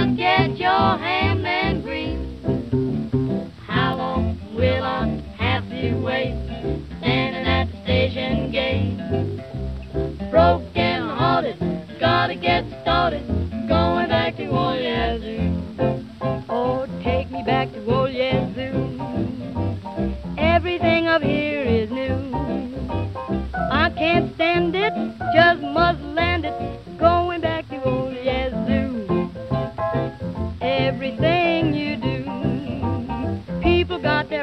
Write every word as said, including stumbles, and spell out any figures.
just get your ham and grease. How long will I have to wait, standing at the station gate? Broken hearted, gotta get started, going back to Old Yazoo. Oh, take me back to Old Yazoo. Everything up here is new. I can't stand it, just must